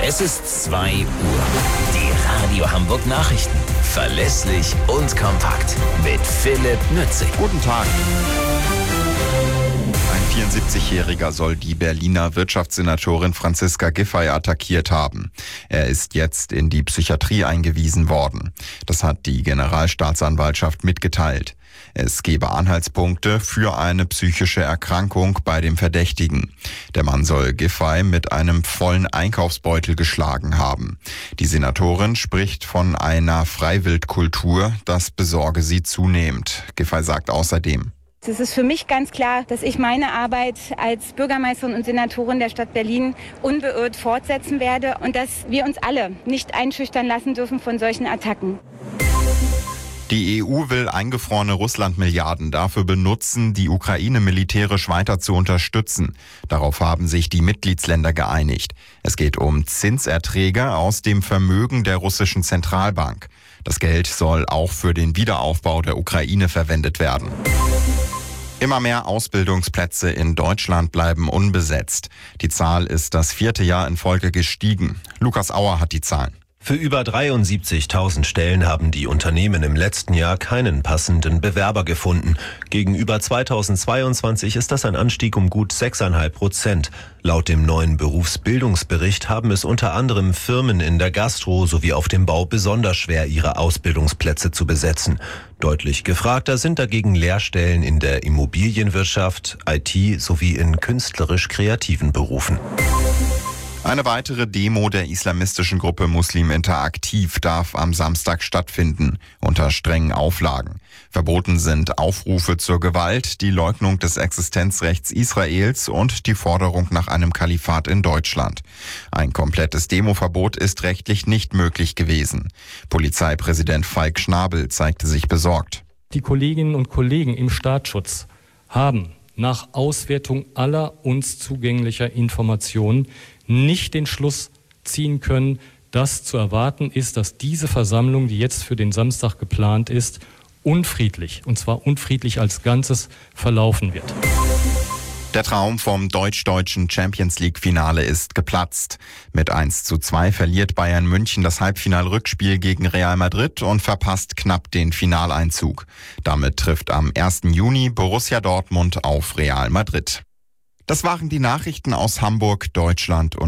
Es ist 2 Uhr. Die Radio Hamburg Nachrichten. Verlässlich und kompakt. Mit Philipp Nützig. Guten Tag. Ein 74-Jähriger soll die Berliner Wirtschaftssenatorin Franziska Giffey attackiert haben. Er ist jetzt in die Psychiatrie eingewiesen worden. Das hat die Generalstaatsanwaltschaft mitgeteilt. Es gebe Anhaltspunkte für eine psychische Erkrankung bei dem Verdächtigen. Der Mann soll Giffey mit einem vollen Einkaufsbeutel geschlagen haben. Die Senatorin spricht von einer Freiwildkultur, das besorge sie zunehmend. Giffey sagt außerdem: Es ist für mich ganz klar, dass ich meine Arbeit als Bürgermeisterin und Senatorin der Stadt Berlin unbeirrt fortsetzen werde und dass wir uns alle nicht einschüchtern lassen dürfen von solchen Attacken. Die EU will eingefrorene Russland-Milliarden dafür benutzen, die Ukraine militärisch weiter zu unterstützen. Darauf haben sich die Mitgliedsländer geeinigt. Es geht um Zinserträge aus dem Vermögen der russischen Zentralbank. Das Geld soll auch für den Wiederaufbau der Ukraine verwendet werden. Immer mehr Ausbildungsplätze in Deutschland bleiben unbesetzt. Die Zahl ist das 4. Jahr in Folge gestiegen. Lukas Auer hat die Zahlen. Für über 73.000 Stellen haben die Unternehmen im letzten Jahr keinen passenden Bewerber gefunden. Gegenüber 2022 ist das ein Anstieg um gut 6,5%. Laut dem neuen Berufsbildungsbericht haben es unter anderem Firmen in der Gastro sowie auf dem Bau besonders schwer, ihre Ausbildungsplätze zu besetzen. Deutlich gefragter sind dagegen Lehrstellen in der Immobilienwirtschaft, IT sowie in künstlerisch-kreativen Berufen. Eine weitere Demo der islamistischen Gruppe Muslim Interaktiv darf am Samstag stattfinden, unter strengen Auflagen. Verboten sind Aufrufe zur Gewalt, die Leugnung des Existenzrechts Israels und die Forderung nach einem Kalifat in Deutschland. Ein komplettes Demoverbot ist rechtlich nicht möglich gewesen. Polizeipräsident Falk Schnabel zeigte sich besorgt. Die Kolleginnen und Kollegen im Staatsschutz haben nach Auswertung aller uns zugänglicher Informationen nicht den Schluss ziehen können, dass zu erwarten ist, dass diese Versammlung, die jetzt für den Samstag geplant ist, unfriedlich, und zwar unfriedlich als Ganzes, verlaufen wird. Der Traum vom deutsch-deutschen Champions-League-Finale ist geplatzt. Mit 1:2 verliert Bayern München das Halbfinal-Rückspiel gegen Real Madrid und verpasst knapp den Finaleinzug. Damit trifft am 1. Juni Borussia Dortmund auf Real Madrid. Das waren die Nachrichten aus Hamburg, Deutschland und